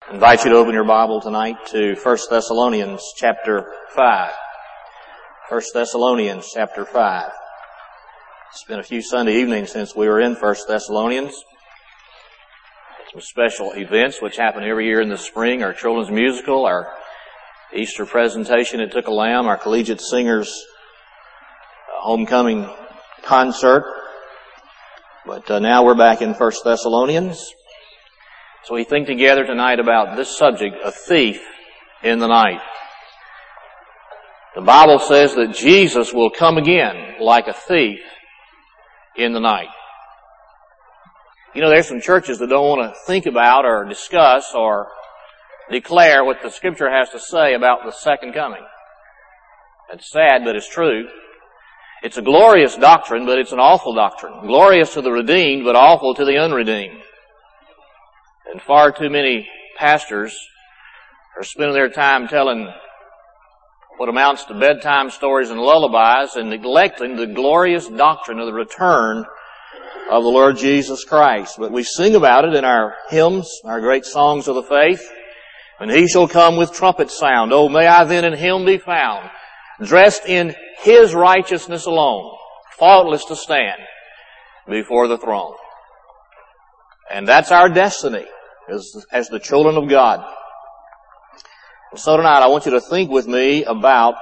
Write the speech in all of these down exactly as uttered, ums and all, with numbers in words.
I invite you to open your Bible tonight to First Thessalonians chapter five. First Thessalonians chapter five. It's been a few Sunday evenings since we were in First Thessalonians. Some special events which happen every year in the spring, our children's musical, our Easter presentation at Took a Lamb, our collegiate singers homecoming concert. But uh, now we're back in First Thessalonians. So we think together tonight about this subject, a thief in the night. The Bible says that Jesus will come again like a thief in the night. You know, there's some churches that don't want to think about or discuss or declare what the Scripture has to say about the second coming. It's sad, but it's true. It's a glorious doctrine, but it's an awful doctrine. Glorious to the redeemed, but awful to the unredeemed. And far too many pastors are spending their time telling what amounts to bedtime stories and lullabies and neglecting the glorious doctrine of the return of the Lord Jesus Christ. But we sing about it in our hymns, our great songs of the faith. When He shall come with trumpet sound, oh, may I then in Him be found, dressed in His righteousness alone, faultless to stand before the throne. And that's our destiny as, as the children of God. And so tonight I want you to think with me about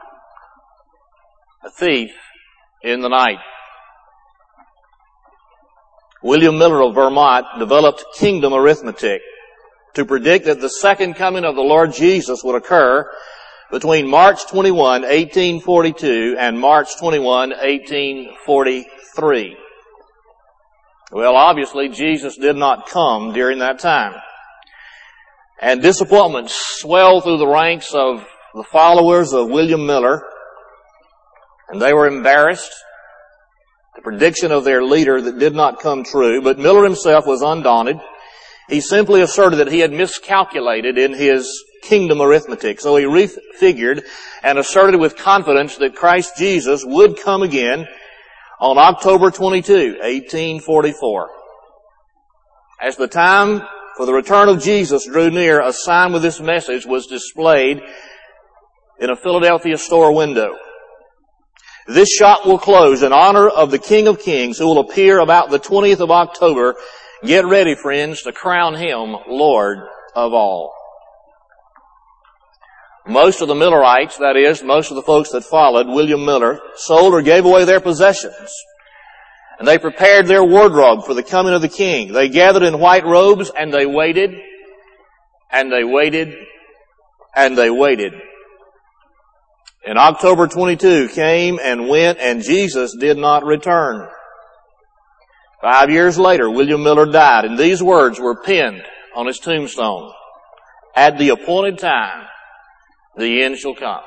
a thief in the night. William Miller of Vermont developed kingdom arithmetic to predict that the second coming of the Lord Jesus would occur between March twenty-first, eighteen forty-two and March twenty-first, eighteen forty-three. Well, obviously, Jesus did not come during that time. And disappointment swelled through the ranks of the followers of William Miller, and they were embarrassed. The prediction of their leader that did not come true, but Miller himself was undaunted. He simply asserted that he had miscalculated in his kingdom arithmetic. So he refigured and asserted with confidence that Christ Jesus would come again on October twenty-second, eighteen forty-four. As the time for the return of Jesus drew near, a sign with this message was displayed in a Philadelphia store window. This shop will close in honor of the King of Kings, who will appear about the twentieth of October. Get ready, friends, to crown Him Lord of all. Most of the Millerites, that is, most of the folks that followed William Miller, sold or gave away their possessions. And they prepared their wardrobe for the coming of the King. They gathered in white robes and they waited, and they waited, and they waited. And October twenty-second came and went, and Jesus did not return. Five years later, William Miller died, and these words were penned on his tombstone. At the appointed time, the end shall come.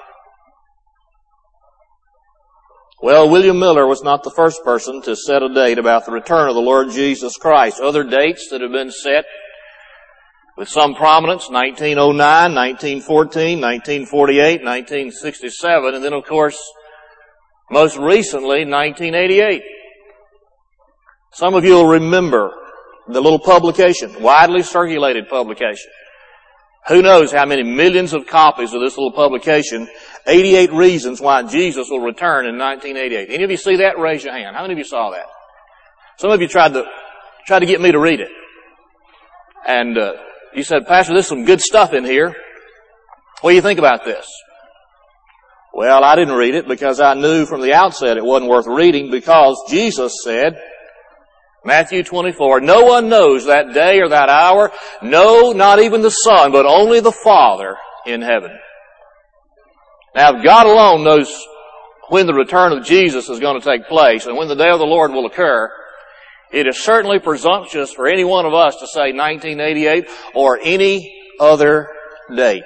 Well, William Miller was not the first person to set a date about the return of the Lord Jesus Christ. Other dates that have been set with some prominence, nineteen oh nine, nineteen fourteen, nineteen forty-eight, nineteen sixty-seven, and then, of course, most recently, nineteen eighty-eight. Some of you will remember the little publication, widely circulated publication. Who knows how many millions of copies of this little publication, eighty-eight Reasons Why Jesus Will Return in nineteen eighty-eight. Any of you see that? Raise your hand. How many of you saw that? Some of you tried to, tried to get me to read it. And, uh, you said, Pastor, there's some good stuff in here. What do you think about this? Well, I didn't read it because I knew from the outset it wasn't worth reading, because Jesus said, Matthew twenty-four, no one knows that day or that hour, no, not even the Son, but only the Father in heaven. Now, if God alone knows when the return of Jesus is going to take place and when the day of the Lord will occur, it is certainly presumptuous for any one of us to say nineteen eighty-eight or any other date.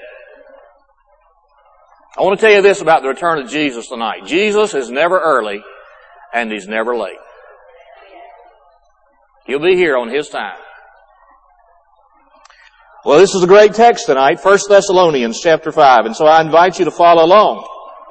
I want to tell you this about the return of Jesus tonight. Jesus is never early and He's never late. He'll be here on His time. Well, this is a great text tonight, First Thessalonians chapter five, and so I invite you to follow along.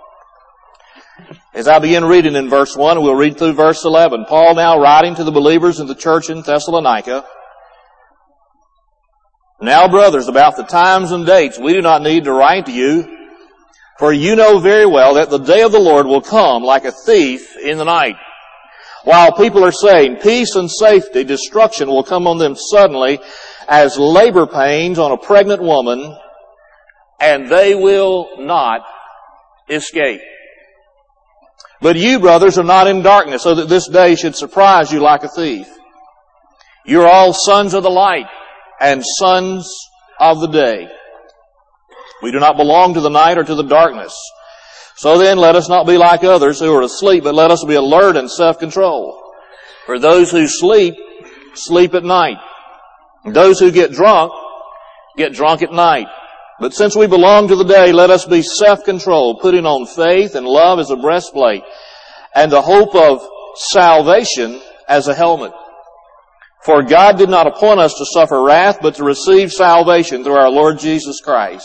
As I begin reading in verse one, we'll read through verse eleven. Paul, now writing to the believers in the church in Thessalonica, Now, brothers, about the times and dates, we do not need to write to you, for you know very well that the day of the Lord will come like a thief in the night. While people are saying peace and safety, destruction will come on them suddenly as labor pains on a pregnant woman, and they will not escape. But you, brothers, are not in darkness, so that this day should surprise you like a thief. You are all sons of the light and sons of the day. We do not belong to the night or to the darkness. So then, let us not be like others who are asleep, but let us be alert and self-control. For those who sleep, sleep at night. Those who get drunk, get drunk at night. But since we belong to the day, let us be self-controlled, putting on faith and love as a breastplate, and the hope of salvation as a helmet. For God did not appoint us to suffer wrath, but to receive salvation through our Lord Jesus Christ.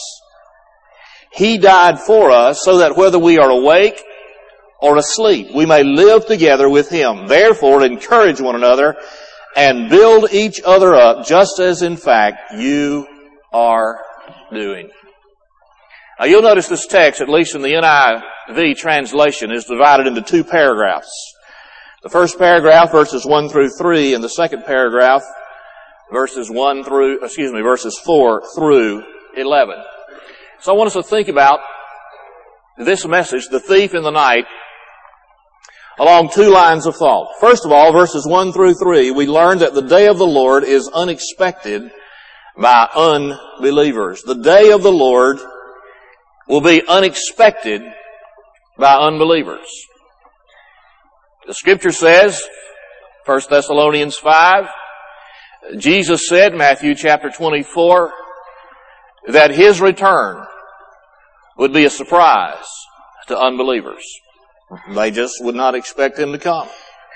He died for us so that whether we are awake or asleep, we may live together with Him. Therefore, encourage one another and build each other up, just as in fact you are doing. Now you'll notice this text, at least in the N I V translation, is divided into two paragraphs. The first paragraph, verses one through three, and the second paragraph, verses one through, excuse me, verses four through eleven. So I want us to think about this message, the thief in the night, along two lines of thought. First of all, verses one through three, we learn that the day of the Lord is unexpected by unbelievers. The day of the Lord will be unexpected by unbelievers. The Scripture says, First Thessalonians five, Jesus said, Matthew chapter twenty-four, that His return would be a surprise to unbelievers. They just would not expect Him to come.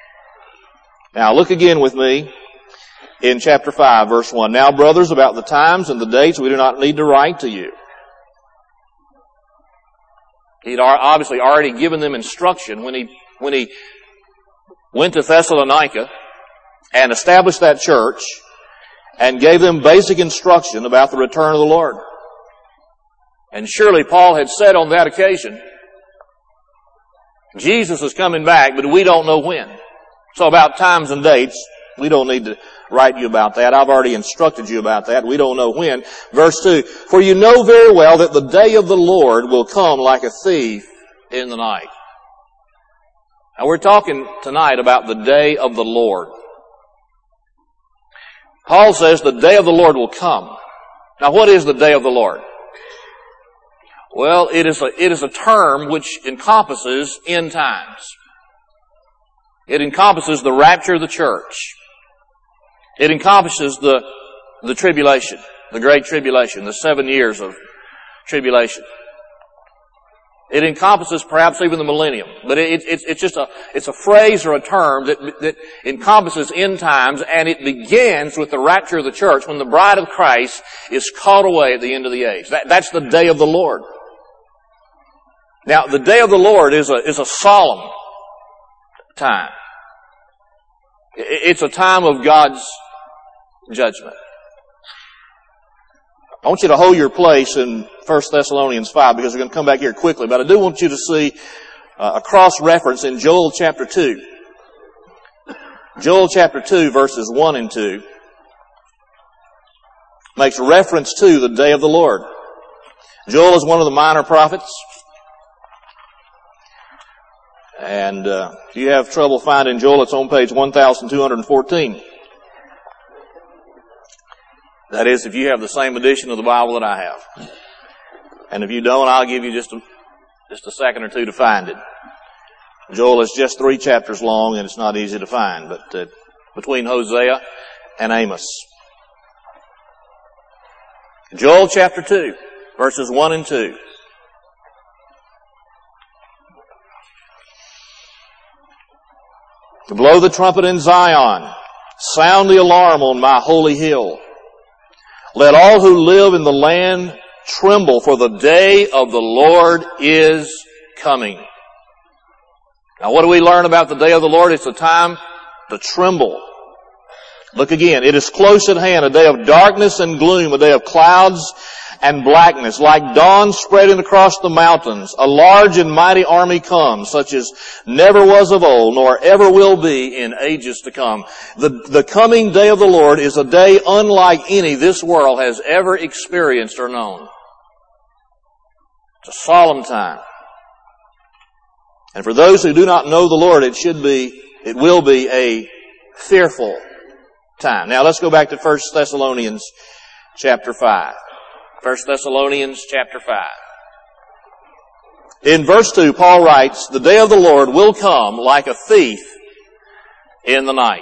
Now look again with me in chapter five, verse one. Now, brothers, about the times and the dates we do not need to write to you. He'd obviously already given them instruction when he, when he went to Thessalonica and established that church and gave them basic instruction about the return of the Lord. And surely Paul had said on that occasion, Jesus is coming back, but we don't know when. So about times and dates, we don't need to write you about that. I've already instructed you about that. We don't know when. Verse two, for you know very well that the day of the Lord will come like a thief in the night. Now we're talking tonight about the day of the Lord. Paul says the day of the Lord will come. Now what is the day of the Lord? Well, it is a, it is a term which encompasses end times. It encompasses the rapture of the church. It encompasses the, the tribulation, the great tribulation, the seven years of tribulation. It encompasses perhaps even the millennium, but it, it, it's just a, it's a phrase or a term that, that encompasses end times, and it begins with the rapture of the church when the bride of Christ is caught away at the end of the age. That, that's the day of the Lord. Now, the day of the Lord is a, is a solemn time. It's a time of God's judgment. I want you to hold your place in First Thessalonians five because we're going to come back here quickly, but I do want you to see a cross-reference in Joel chapter two. Joel chapter two, verses one and two makes reference to the day of the Lord. Joel is one of the minor prophets. And uh, if you have trouble finding Joel, it's on page one thousand two hundred fourteen. That is, if you have the same edition of the Bible that I have. And if you don't, I'll give you just a, just a second or two to find it. Joel is just three chapters long, and it's not easy to find, but uh, between Hosea and Amos. Joel chapter two, verses one and two. To blow the trumpet in Zion, sound the alarm on my holy hill. Let all who live in the land tremble, for the day of the Lord is coming. Now what do we learn about the day of the Lord? It's a time to tremble. Look again. It is close at hand, a day of darkness and gloom, a day of clouds and blackness, like dawn spreading across the mountains. A large and mighty army comes, such as never was of old, nor ever will be in ages to come. The, the coming day of the Lord is a day unlike any this world has ever experienced or known. It's a solemn time. And for those who do not know the Lord, it should be, it will be a fearful time. Now let's go back to First Thessalonians chapter five. First Thessalonians chapter five. In verse two, Paul writes, the day of the Lord will come like a thief in the night.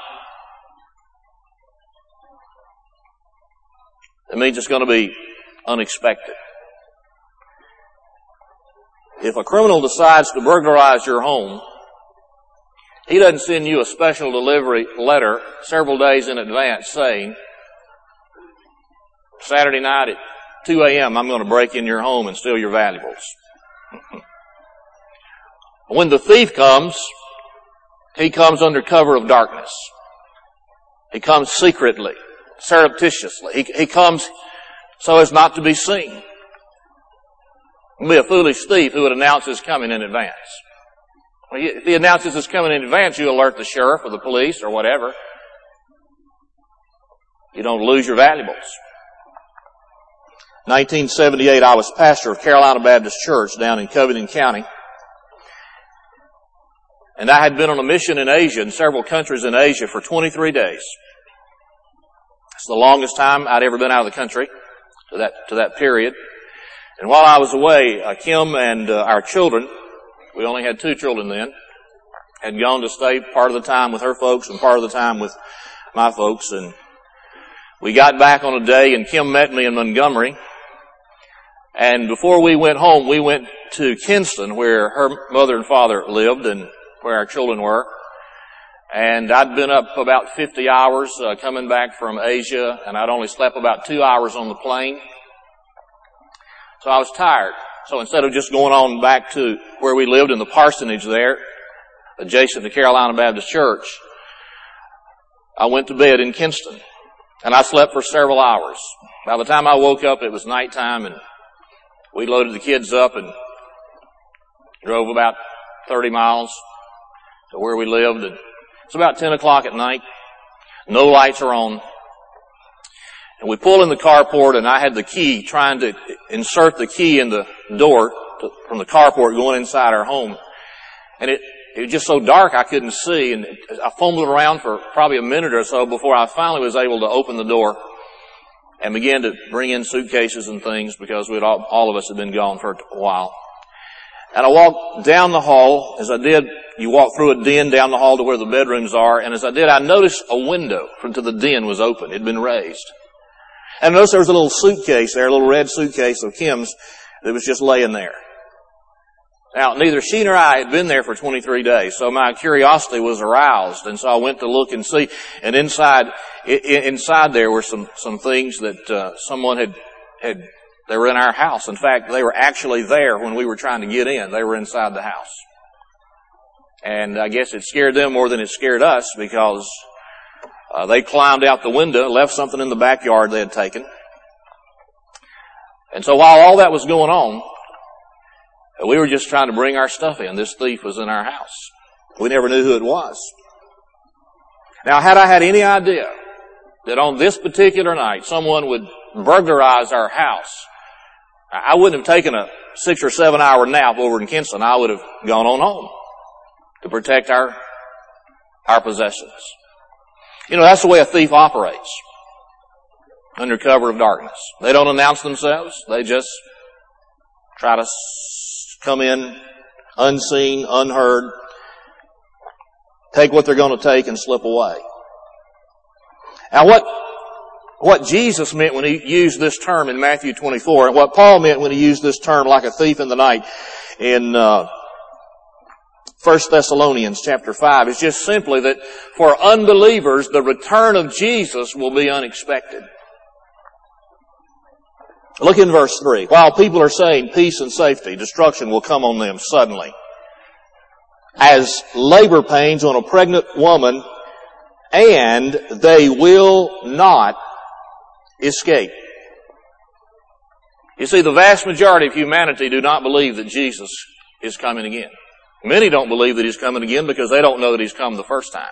It means it's going to be unexpected. If a criminal decides to burglarize your home, he doesn't send you a special delivery letter several days in advance saying, Saturday night at two a.m. I'm going to break in your home and steal your valuables. When the thief comes, he comes under cover of darkness. He comes secretly, surreptitiously. He, he comes so as not to be seen. It would be a foolish thief who would announce his coming in advance. If he announces his coming in advance, you alert the sheriff or the police or whatever. You don't lose your valuables. nineteen seventy-eight, I was pastor of Carolina Baptist Church down in Covington County. And I had been on a mission in Asia, in several countries in Asia, for twenty-three days. It's the longest time I'd ever been out of the country to that, to that period. And while I was away, uh, Kim and uh, our children, we only had two children then, had gone to stay part of the time with her folks and part of the time with my folks. And we got back on a day and Kim met me in Montgomery. And before we went home, we went to Kinston where her mother and father lived and where our children were. And I'd been up about fifty hours uh, coming back from Asia, and I'd only slept about two hours on the plane. So I was tired. So instead of just going on back to where we lived in the parsonage there, adjacent to Carolina Baptist Church, I went to bed in Kinston. And I slept for several hours. By the time I woke up, it was nighttime, and we loaded the kids up and drove about thirty miles to where we lived. And it's about ten o'clock at night. No lights are on. And we pull in the carport, and I had the key, trying to insert the key in the door to, from the carport going inside our home. And it, it was just so dark I couldn't see, and I fumbled around for probably a minute or so before I finally was able to open the door and began to bring in suitcases and things because we'd all, all of us had been gone for a while. And I walked down the hall. As I did, you walk through a den down the hall to where the bedrooms are, and as I did, I noticed a window to the den was open. It had been raised. And I noticed there was a little suitcase there, a little red suitcase of Kim's that was just laying there. Now, neither she nor I had been there for twenty-three days, so my curiosity was aroused, and so I went to look and see. And inside, inside there were some some things that uh, someone had had. They were in our house. In fact, they were actually there when we were trying to get in. They were inside the house, and I guess it scared them more than it scared us because uh, they climbed out the window, left something in the backyard they had taken, and so while all that was going on, we were just trying to bring our stuff in. This thief was in our house. We never knew who it was. Now, had I had any idea that on this particular night someone would burglarize our house, I wouldn't have taken a six or seven hour nap over in Kinston. I would have gone on home to protect our, our possessions. You know, that's the way a thief operates. Under cover of darkness. They don't announce themselves. They just try to come in unseen, unheard, take what they're going to take and slip away. Now what, what Jesus meant when he used this term in Matthew twenty-four, and what Paul meant when he used this term like a thief in the night in uh, First Thessalonians chapter five, is just simply that for unbelievers, the return of Jesus will be unexpected. Look in verse three. While people are saying peace and safety, destruction will come on them suddenly, as labor pains on a pregnant woman and they will not escape. You see, the vast majority of humanity do not believe that Jesus is coming again. Many don't believe that He's coming again because they don't know that He's come the first time.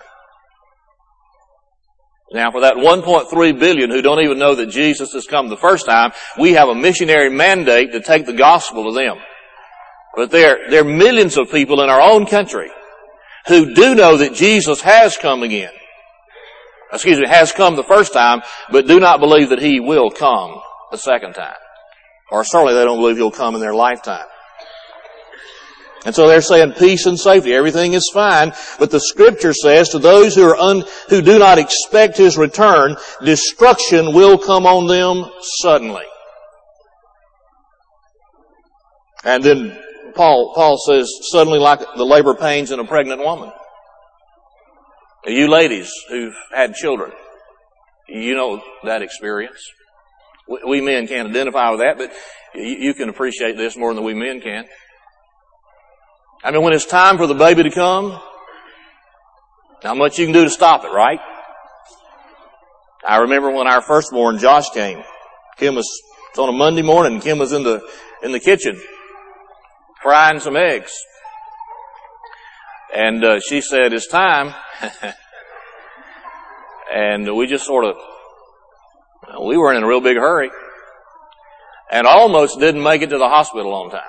Now, for that one point three billion who don't even know that Jesus has come the first time, we have a missionary mandate to take the gospel to them. But there, there are millions of people in our own country who do know that Jesus has come again. Excuse me, has come the first time, but do not believe that He will come the second time. Or certainly they don't believe He'll come in their lifetime. And so they're saying peace and safety. Everything is fine. But the Scripture says to those who are un, who do not expect His return, destruction will come on them suddenly. And then Paul, Paul says, suddenly like the labor pains in a pregnant woman. You ladies who've had children, you know that experience. We, we men can't identify with that, but you, you can appreciate this more than we men can. I mean, when it's time for the baby to come, not much you can do to stop it, right? I remember when our firstborn, Josh, came. Kim was, it was on a Monday morning, and Kim was in the, in the kitchen frying some eggs. And uh, she said, it's time. And we just sort of, we were in a real big hurry. And almost didn't make it to the hospital on time.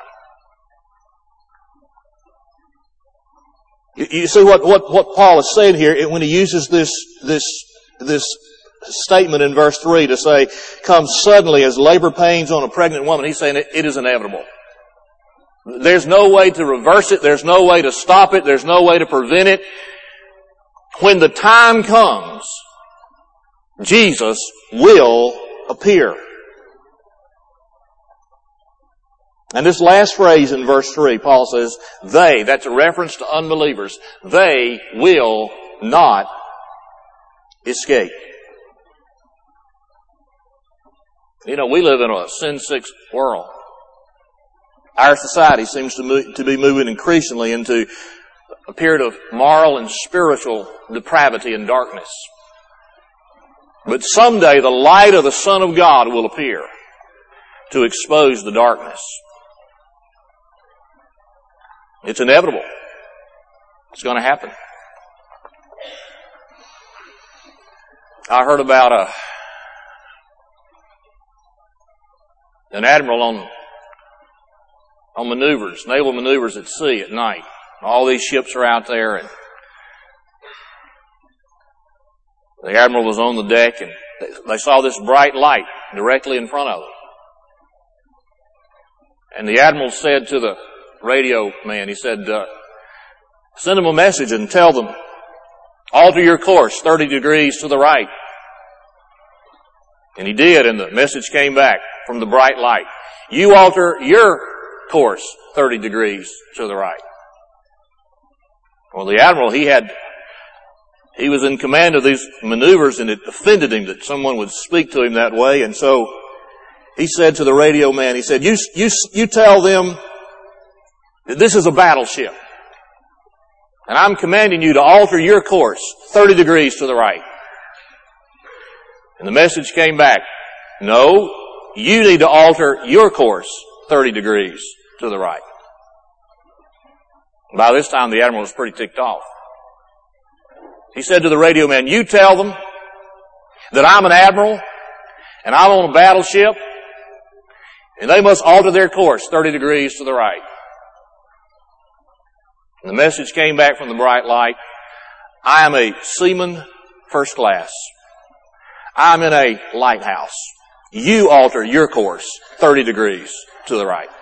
You, you see what, what, what Paul is saying here when he uses this, this, this statement in verse three to say, comes suddenly as labor pains on a pregnant woman. He's saying it, it is inevitable. There's no way to reverse it. There's no way to stop it. There's no way to prevent it. When the time comes, Jesus will appear. And this last phrase in verse three, Paul says, they, that's a reference to unbelievers, they will not escape. You know, we live in a sin-sick world. Our society seems to, move, to be moving increasingly into a period of moral and spiritual depravity and darkness. But someday the light of the Son of God will appear to expose the darkness. It's inevitable. It's going to happen. I heard about a an admiral on on maneuvers, naval maneuvers at sea at night. All these ships are out there, and the admiral was on the deck, and they saw this bright light directly in front of them. And the admiral said to the radio man, he said, uh, send them a message and tell them, alter your course thirty degrees to the right. And he did, and the message came back from the bright light. You alter your course thirty degrees to the right. Well, the admiral, he had, he was in command of these maneuvers, and it offended him that someone would speak to him that way. And so he said to the radio man, he said, you, you, you tell them that this is a battleship. And I'm commanding you to alter your course thirty degrees to the right. And the message came back, no, you need to alter your course thirty degrees to the right. By this time, the admiral was pretty ticked off. He said to the radio man, you tell them that I'm an admiral and I'm on a battleship and they must alter their course thirty degrees to the right. And the message came back from the bright light, I am a seaman first class. I'm in a lighthouse. You alter your course thirty degrees to the right.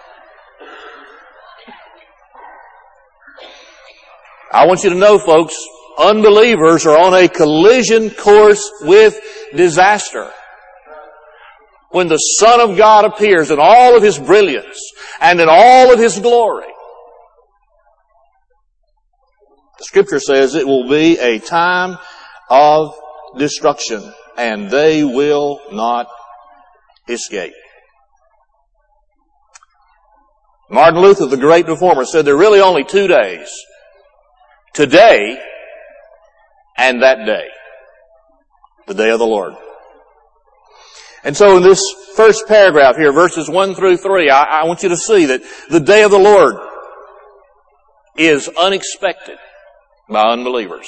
I want you to know, folks, unbelievers are on a collision course with disaster. When the Son of God appears in all of His brilliance and in all of His glory, the Scripture says it will be a time of destruction, and they will not escape. Martin Luther, the great reformer, said there are really only two days. Today and that day. The day of the Lord. And so in this first paragraph here, verses one through three, I, I want you to see that the day of the Lord is unexpected by unbelievers.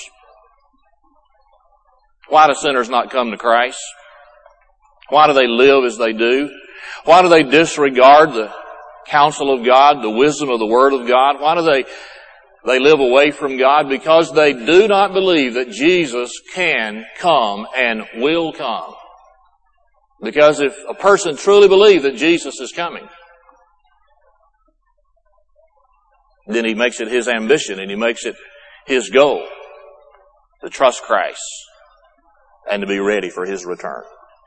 Why do sinners not come to Christ? Why do they live as they do? Why do they disregard the counsel of God, the wisdom of the Word of God? Why do they, they live away from God? Because they do not believe that Jesus can come and will come. Because if a person truly believes that Jesus is coming, then he makes it his ambition and he makes it his goal to trust Christ and to be ready for His return.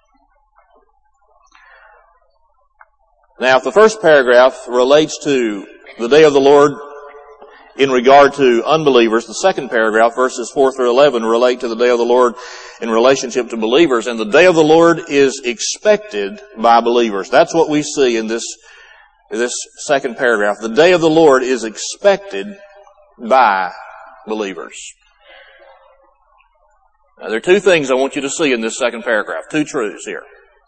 Now, if the first paragraph relates to the day of the Lord in regard to unbelievers, the second paragraph, verses four through eleven, relate to the day of the Lord in relationship to believers. And the day of the Lord is expected by believers. That's what we see in this, this second paragraph. The day of the Lord is expected by believers. Now, there are two things I want you to see in this second paragraph. Two truths here.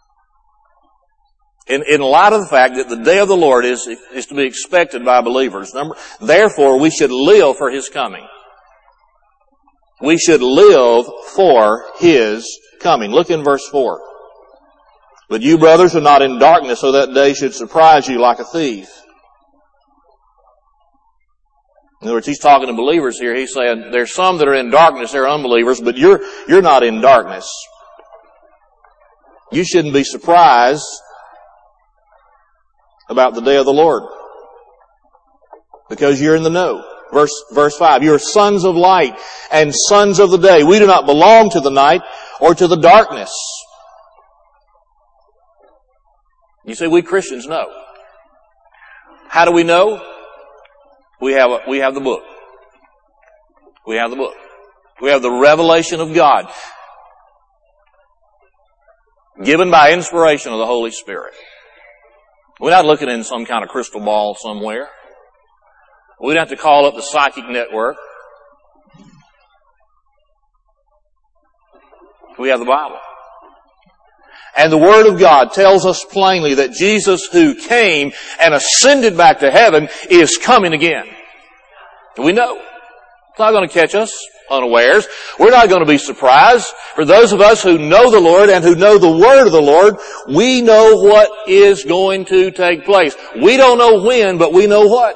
In, in light of the fact that the day of the Lord is, is to be expected by believers. Number, therefore, we should live for His coming. We should live for His coming. Look in verse four. But you, brothers, are not in darkness, so that day should surprise you like a thief. In other words, he's talking to believers here. He's saying there's some that are in darkness, they're unbelievers, but you're, you're not in darkness. You shouldn't be surprised about the day of the Lord, because you're in the know. Verse, verse five, you are sons of light and sons of the day. We do not belong to the night or to the darkness. You see, we Christians know. How do we know? We have, a, we have the book. We have the book. We have the revelation of God, given by inspiration of the Holy Spirit. We're not looking in some kind of crystal ball somewhere. We don't have to call up the psychic network. We have the Bible. And the Word of God tells us plainly that Jesus, who came and ascended back to heaven, is coming again. We know. It's not going to catch us unawares. We're not going to be surprised. For those of us who know the Lord and who know the Word of the Lord, we know what is going to take place. We don't know when, but we know what.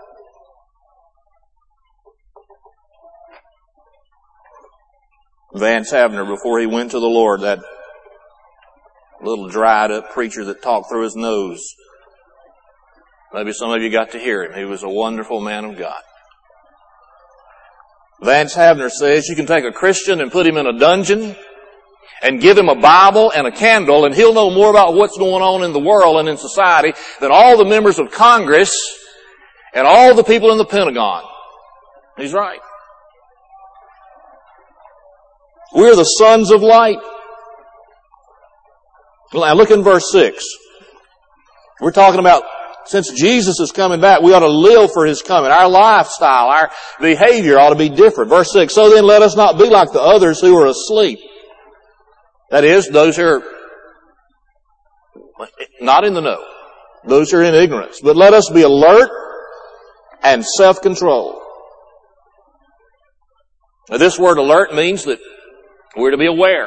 Vance Havner, before he went to the Lord, that little dried up preacher that talked through his nose. Maybe some of you got to hear him. He was a wonderful man of God. Vance Havner says you can take a Christian and put him in a dungeon and give him a Bible and a candle, and he'll know more about what's going on in the world and in society than all the members of Congress and all the people in the Pentagon. He's right. We're the sons of light. Now look in verse six. We're talking about, since Jesus is coming back, we ought to live for His coming. Our lifestyle, our behavior ought to be different. Verse six, so then let us not be like the others who are asleep. That is, those who are not in the know. Those who are in ignorance. But let us be alert and self-controlled. Now this word alert means that we're to be aware.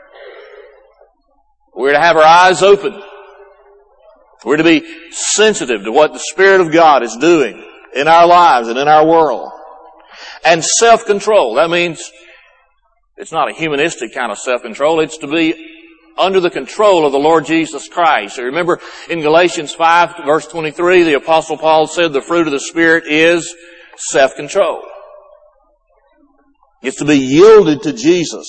We're to have our eyes open. We're to be sensitive to what the Spirit of God is doing in our lives and in our world. And self-control. That means it's not a humanistic kind of self-control. It's to be under the control of the Lord Jesus Christ. So remember in Galatians five, verse twenty-three, the Apostle Paul said the fruit of the Spirit is self-control. It's to be yielded to Jesus.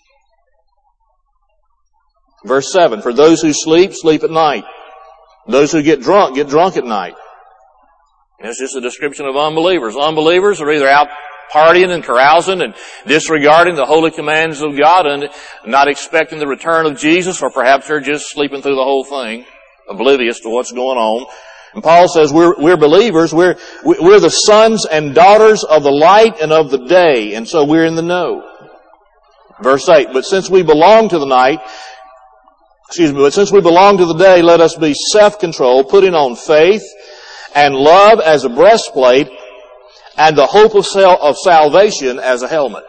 Verse seven, for those who sleep, sleep at night. Those who get drunk, get drunk at night. And it's just a description of unbelievers. Unbelievers are either out partying and carousing and disregarding the holy commands of God and not expecting the return of Jesus, or perhaps they're just sleeping through the whole thing, oblivious to what's going on. And Paul says we're, we're believers. We're, we're the sons and daughters of the light and of the day. And so we're in the know. Verse eight, but since we belong to the night, excuse me, but since we belong to the day, let us be self-controlled, putting on faith and love as a breastplate and the hope of, sal- of salvation as a helmet.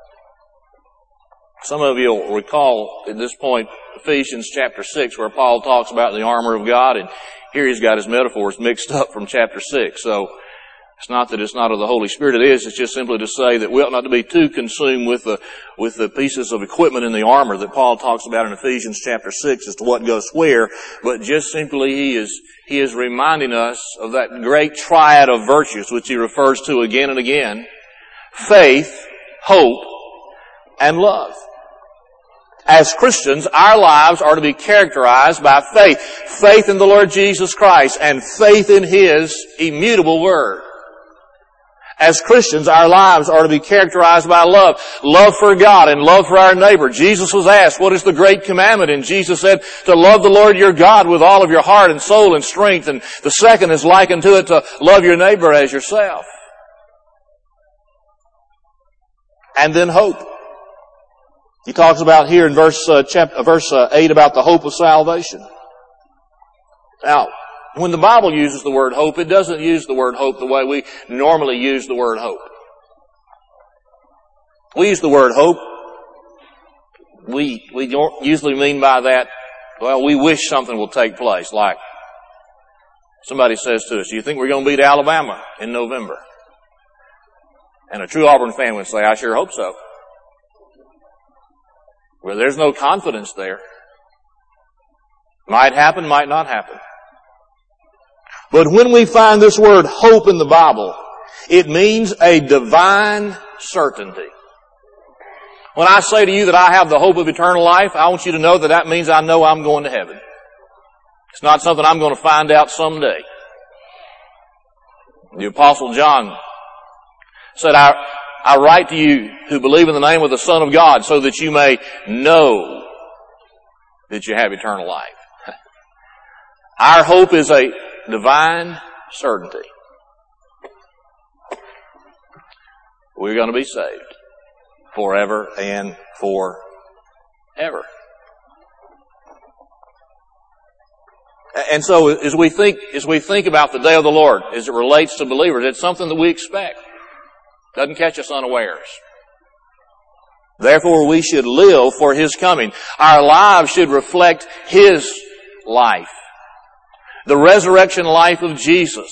Some of you will recall at this point Ephesians chapter six, where Paul talks about the armor of God, and here he's got his metaphors mixed up from chapter six. So it's not that it's not of the Holy Spirit, it is. It's just simply to say that we ought not to be too consumed with the with the pieces of equipment in the armor that Paul talks about in Ephesians chapter six as to what goes where, but just simply he is he is reminding us of that great triad of virtues which he refers to again and again: faith, hope, and love. As Christians, our lives are to be characterized by faith. Faith in the Lord Jesus Christ and faith in His immutable Word. As Christians, our lives are to be characterized by love. Love for God and love for our neighbor. Jesus was asked, what is the great commandment? And Jesus said, to love the Lord your God with all of your heart and soul and strength. And the second is likened to it, to love your neighbor as yourself. And then hope. He talks about here in verse uh, chapter, verse uh, eight about the hope of salvation. Now, when the Bible uses the word hope, it doesn't use the word hope the way we normally use the word hope. We use the word hope. We we don't usually mean by that, well, we wish something will take place. Like somebody says to us, "Do you think we're going to beat Alabama in November?" And a true Auburn fan would say, "I sure hope so." Well, there's no confidence there. Might happen, might not happen. But when we find this word hope in the Bible, it means a divine certainty. When I say to you that I have the hope of eternal life, I want you to know that that means I know I'm going to heaven. It's not something I'm going to find out someday. The Apostle John said, I I write to you who believe in the name of the Son of God so that you may know that you have eternal life. Our hope is a divine certainty. We're going to be saved forever and forever. And so as we think, as we think about the day of the Lord, as it relates to believers, it's something that we expect. Doesn't catch us unawares. Therefore, we should live for His coming. Our lives should reflect His life. The resurrection life of Jesus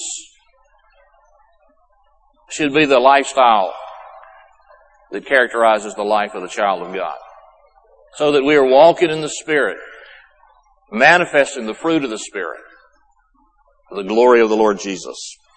should be the lifestyle that characterizes the life of the child of God. So that we are walking in the Spirit, manifesting the fruit of the Spirit, for the glory of the Lord Jesus.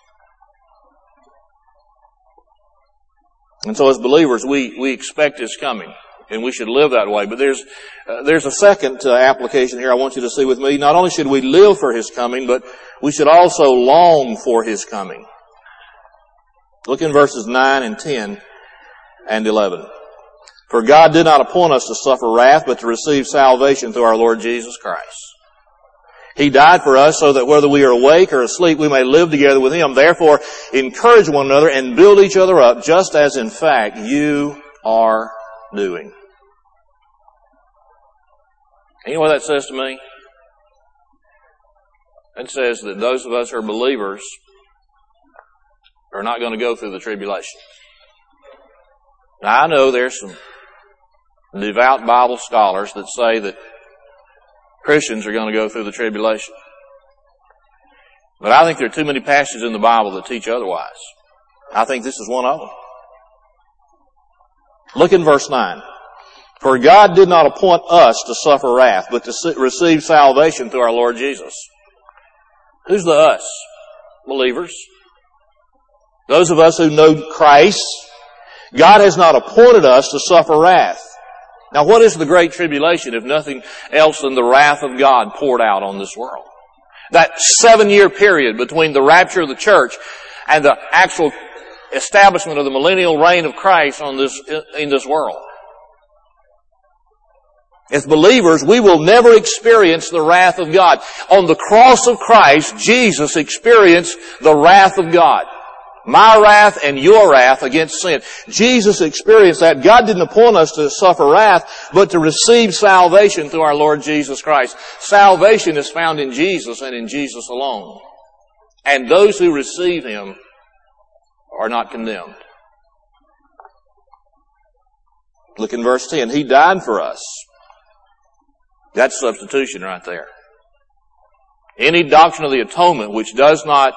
And so as believers, we, we expect His coming, and we should live that way. But there's, uh, there's a second uh, application here I want you to see with me. Not only should we live for His coming, but we should also long for His coming. Look in verses nine and ten and eleven. For God did not appoint us to suffer wrath, but to receive salvation through our Lord Jesus Christ. He died for us so that whether we are awake or asleep, we may live together with Him. Therefore, encourage one another and build each other up, just as in fact you are doing. You know what that says to me? It says that those of us who are believers are not going to go through the tribulation. Now, I know there's some devout Bible scholars that say that Christians are going to go through the tribulation. But I think there are too many passages in the Bible that teach otherwise. I think this is one of them. Look in verse nine. For God did not appoint us to suffer wrath, but to receive salvation through our Lord Jesus. Who's the us? Believers. Those of us who know Christ. God has not appointed us to suffer wrath. Now, what is the Great Tribulation if nothing else than the wrath of God poured out on this world? That seven-year period between the rapture of the church and the actual establishment of the millennial reign of Christ on this, in this world. As believers, we will never experience the wrath of God. On the cross of Christ, Jesus experienced the wrath of God. My wrath and your wrath against sin. Jesus experienced that. God didn't appoint us to suffer wrath, but to receive salvation through our Lord Jesus Christ. Salvation is found in Jesus and in Jesus alone. And those who receive Him are not condemned. Look in verse ten. He died for us. That's substitution right there. Any doctrine of the atonement which does not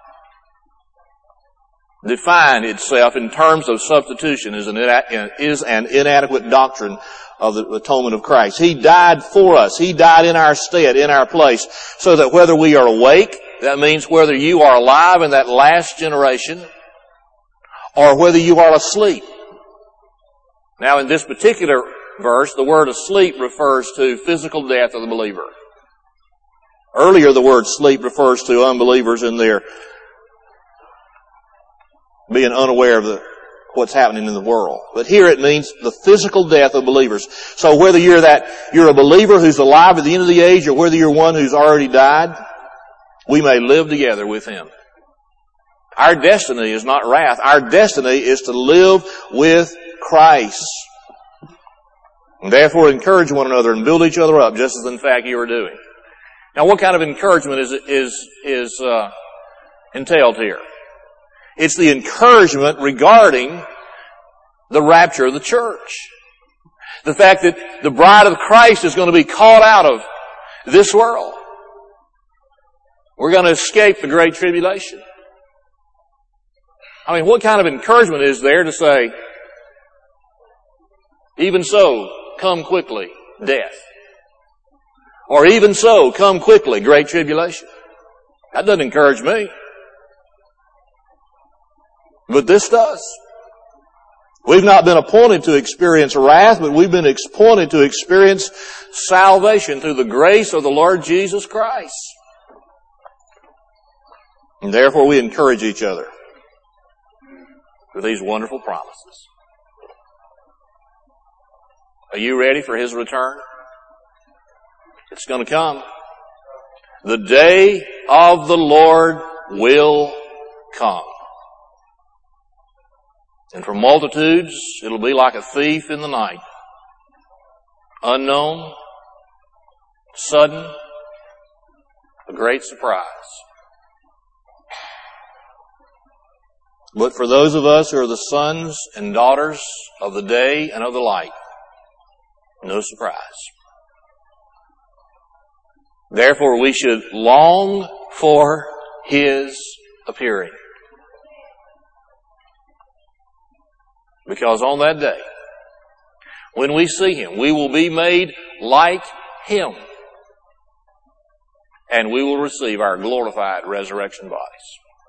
define itself in terms of substitution is an, is an inadequate doctrine of the atonement of Christ. He died for us. He died in our stead, in our place, so that whether we are awake, that means whether you are alive in that last generation, or whether you are asleep. Now in this particular verse, the word asleep refers to physical death of the believer. Earlier the word sleep refers to unbelievers in their being unaware of the, what's happening in the world. But here it means the physical death of believers. So whether you're that, you're a believer who's alive at the end of the age, or whether you're one who's already died, we may live together with Him. Our destiny is not wrath. Our destiny is to live with Christ. And therefore encourage one another and build each other up, just as in fact you are doing. Now what kind of encouragement is, is, is, uh, entailed here? It's the encouragement regarding the rapture of the church. The fact that the bride of Christ is going to be called out of this world. We're going to escape the great tribulation. I mean, what kind of encouragement is there to say, even so, come quickly, death. Or even so, come quickly, great tribulation. That doesn't encourage me. But this does. We've not been appointed to experience wrath, but we've been appointed to experience salvation through the grace of the Lord Jesus Christ. And therefore we encourage each other with these wonderful promises. Are you ready for His return? It's going to come. The day of the Lord will come. And for multitudes, it'll be like a thief in the night. Unknown, sudden, a great surprise. But for those of us who are the sons and daughters of the day and of the light, no surprise. Therefore, we should long for His appearing. Because on that day, when we see Him, we will be made like Him. And we will receive our glorified resurrection bodies.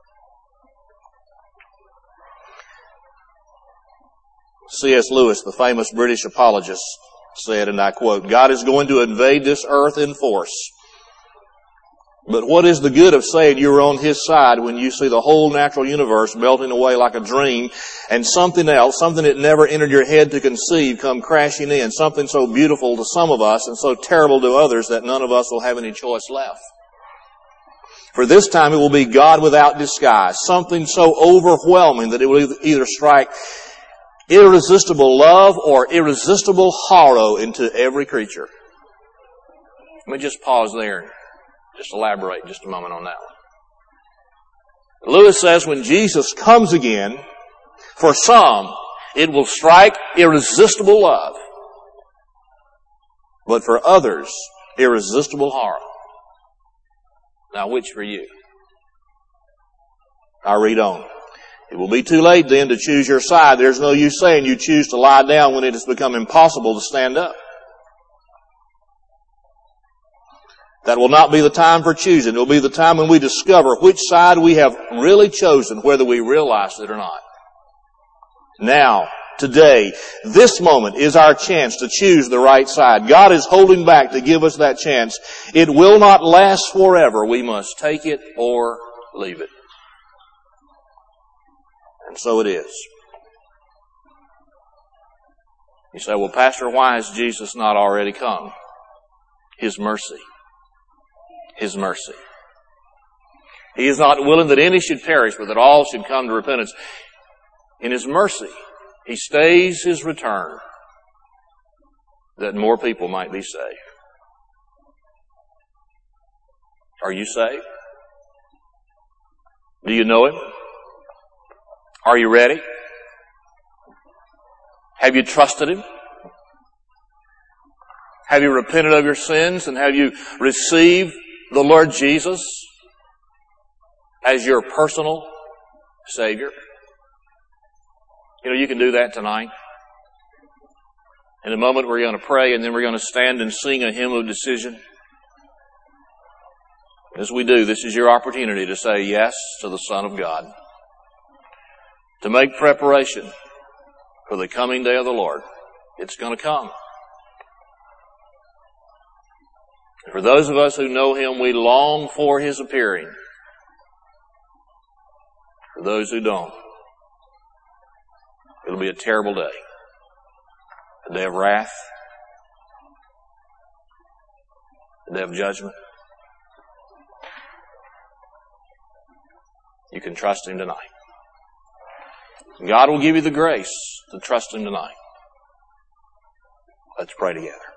C S Lewis, the famous British apologist, said, and I quote, "God is going to invade this earth in force. But what is the good of saying you're on His side when you see the whole natural universe melting away like a dream, and something else, something that never entered your head to conceive, come crashing in, something so beautiful to some of us and so terrible to others that none of us will have any choice left? For this time it will be God without disguise, something so overwhelming that it will either strike irresistible love or irresistible horror into every creature." Let me just pause there and just elaborate just a moment on that one. Lewis says when Jesus comes again, for some, it will strike irresistible love. But for others, irresistible horror. Now, which for you? I read on. It will be too late then to choose your side. There's no use saying you choose to lie down when it has become impossible to stand up. That will not be the time for choosing. It will be the time when we discover which side we have really chosen, whether we realize it or not. Now, today, this moment is our chance to choose the right side. God is holding back to give us that chance. It will not last forever. We must take it or leave it. And so it is. You say, well, Pastor, why has Jesus not already come? His mercy. His mercy. He is not willing that any should perish, but that all should come to repentance. In His mercy, He stays His return, that more people might be saved. Are you saved? Do you know Him? Are you ready? Have you trusted Him? Have you repented of your sins, and have you received the Lord Jesus as your personal Savior? You know, you can do that tonight. In a moment we're going to pray, and then we're going to stand and sing a hymn of decision. As we do, this is your opportunity to say yes to the Son of God, to make preparation for the coming day of the Lord. It's going to come. For those of us who know Him, we long for His appearing. For those who don't, it'll be a terrible day. A day of wrath. A day of judgment. You can trust Him tonight. God will give you the grace to trust Him tonight. Let's pray together.